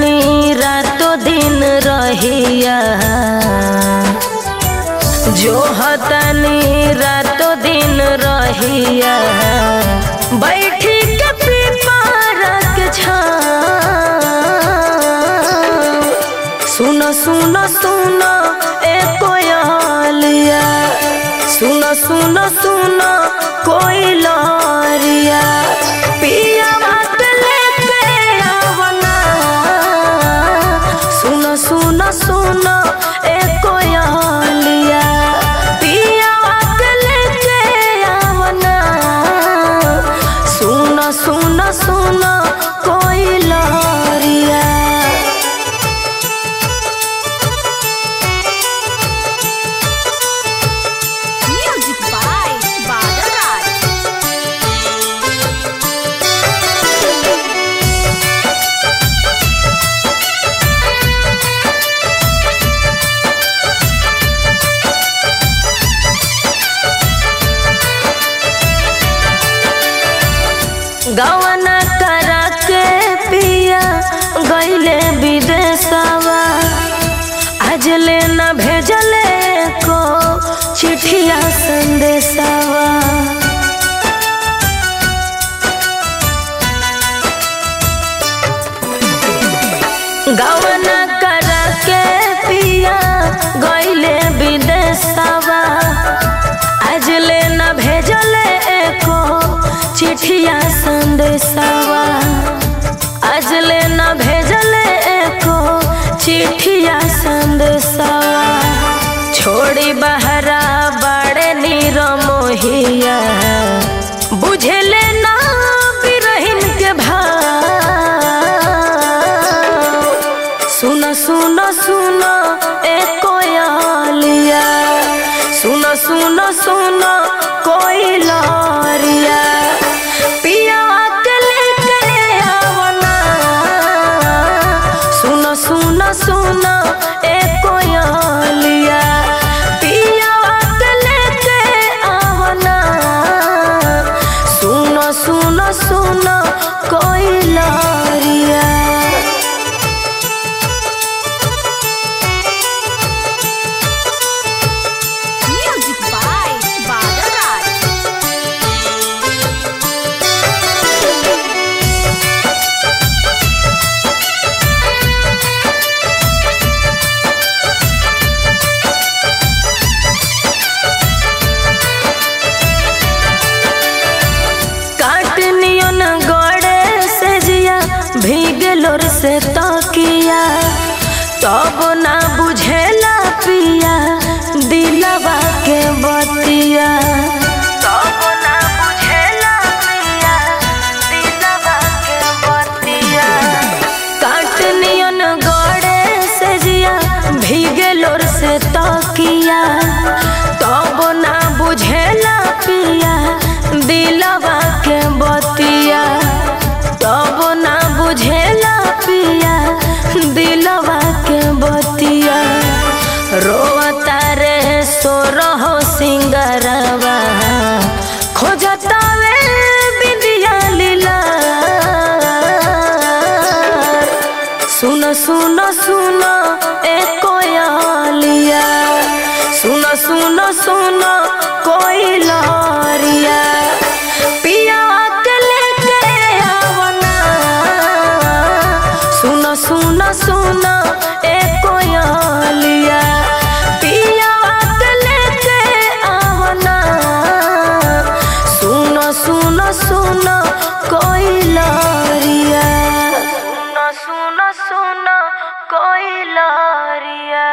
तनी रातों दिन रहिया, जो हतनी रातों दिन रहिया, बैठी के पीपर के छाँव। सुनो सुनो सुनो ए कोयलिया, सुनो सुनो सुनो कोयलिया, पिया सुनो सुनो ए कोयलिया, पिया के लेके आवना। सुनो सुनो सुनो कोयलिया। Music by Badal Raj. गवना करा के पिया गईले विदेशवा, आज ले न भेजले को चिठिया संदेशवा। गवना करा के पिया गईले विदेशवा, आज ले न भेजले को चिठिया संदेशवा, आज ले न भेजले को चिठिया संदेशवा। छोड़ी बहरा बड़े नीर मोहिया, बुझले ना बिरहिन के भाव। सुनो सुनो सुनो ए कोयलिया, सुनो सुनो सुनो कोयलिया, पिया के लेके आवना। सुनो सुनो सुनो ए कोयलिया, पिया के लेके आवना। सुनो सुनो सुनो कोयलिया। म्यूजिक बाय बादल राज। काटनियन गड़े से जिया, भीगलोर से तकिया, तब ना बुझेला पिया दिलवा के बतिया। तब ना बुझेला पिया दिलवा के बतिया। काटनियन गड़े से जिया, भीगलोर से तकिया, तब ना बुझेला पिया दिलवा के बतिया। तब ना बुझेला पिया दिलवा के बतिया। रोवता रे सोरहो सिंगरवा, खोजता वे बिंदिया लीला। सुनो सुनो सुनो ए कोयलिया, सुनो सुनो सुनो कोयलिया, पिया के लेके आवना। सुनो सुनो सुनो ए कोयलिया, पिया के लेके आवना। सुनो सुनो सुनो कोयलिया, सुनो सुनो सुनो कोयलिया।